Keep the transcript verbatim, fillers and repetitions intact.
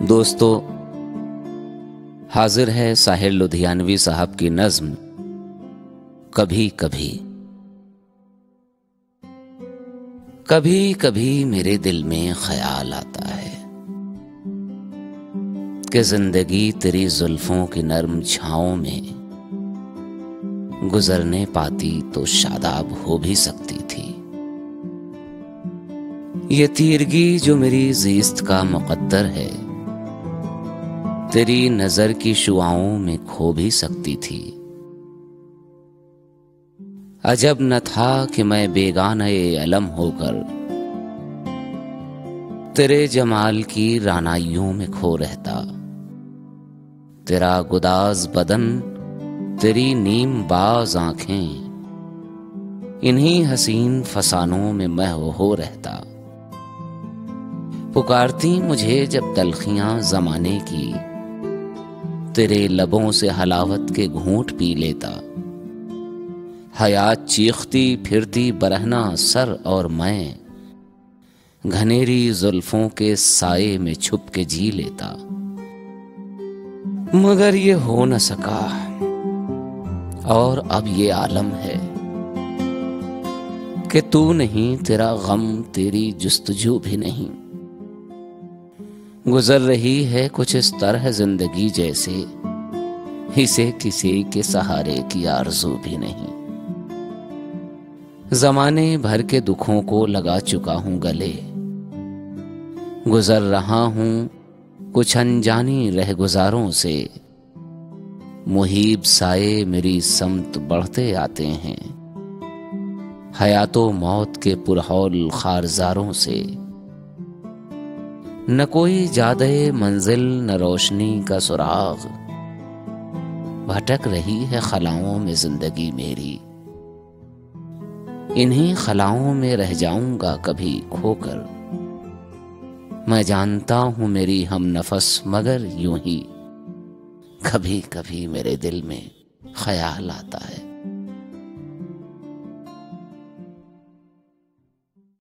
दोस्तों, हाजिर है साहिर लुधियानवी साहब की नज्म कभी कभी। कभी कभी मेरे दिल में ख्याल आता है कि जिंदगी तेरी जुल्फों की नर्म छाओं में गुजरने पाती तो शादाब हो भी सकती थी। ये तीरगी जो मेरी ज़ीस्त का मुक़द्दर है, तेरी नजर की शुआओं में खो भी सकती थी। अजब न था कि मैं बेगाने अलम होकर तेरे जमाल की रानाइयों में खो रहता। तेरा गुदाज बदन, तेरी नीम बाज आंखें, इन्हीं हसीन फसानों में मैं हो रहता। पुकारती मुझे जब तलखियां जमाने की, तेरे लबों से हलावत के घूंट पी लेता। हयात चीखती फिरती बरहना सर और मैं घनेरी जुल्फों के साए में छुप के जी लेता। मगर ये हो न सका और अब ये आलम है कि तू नहीं, तेरा गम, तेरी जुस्तजू भी नहीं। गुजर रही है कुछ इस तरह जिंदगी जैसे इसे किसी के सहारे की आरज़ू भी नहीं। जमाने भर के दुखों को लगा चुका हूं गले, गुजर रहा हूं कुछ अनजानी रहगुजारों से। मुहीब साए मेरी समत बढ़ते आते हैं, हयातो मौत के पुरहौल खारजारों से। न कोई जादे मंजिल न रोशनी का सुराग, भटक रही है खलाओं में जिंदगी मेरी। इन्हीं खलाओं में रह जाऊंगा कभी खोकर। मैं जानता हूं मेरी हम नफस, मगर यूं ही कभी कभी मेरे दिल में ख्याल आता है।